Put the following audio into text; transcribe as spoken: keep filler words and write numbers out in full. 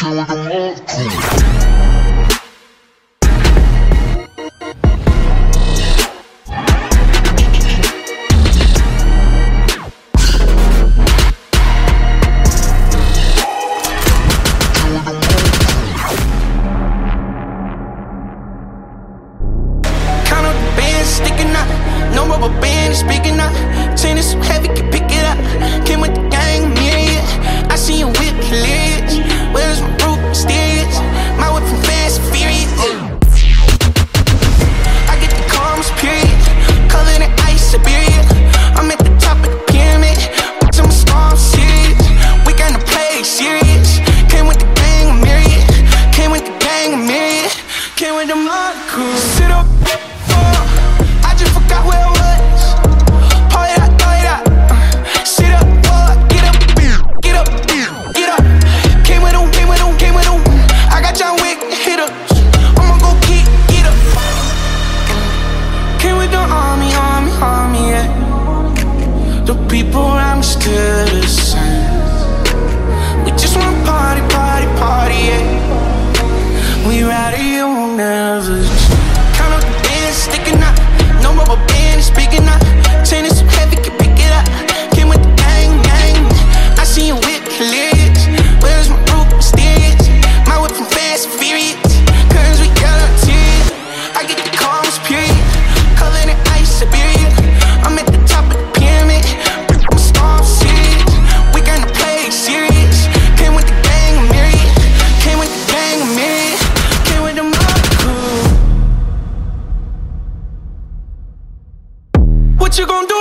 Sticking out, no rubber band is speaking out. Tennis so heavy, can pick it up. Came with the gang, myriad. I see you whip hilarious. Where's my root mysterious? My whip from fast and furious. I get the calmest period. Color than ice, Siberia. I'm at the top of the pyramid. Watching my storm serious. We got to play serious. Came with the gang, myriad. Came with the gang, myriad. Came with the mob crew. Sit up. Forgot where I was. Pour it out, throw it out. Uh, sit up, uh, get up, get up, get up. Came with them, came with them, came with them. I got John Wick hitters. I'ma go get, get up. Came with the army, army, army, yeah. The people around me still the same. We just wanna party, party, party, yeah. We ride it, you won't never count up the bands, sticking out. No rubber band is speaking up. Tennis so heavy, can pick it up. Came with the gang, gang. I see you whip hilarious. Where's my root mysterious? My whip from fast and furious. Curtains we yellow tears. I get the calmest period. Color than ice, Siberia. I'm at the top of the pyramid. I'm a storm serious. We gonna play serious. Came with the gang, myriad. Came with the gang, myriad. Came with the mob crew. What you gon' do?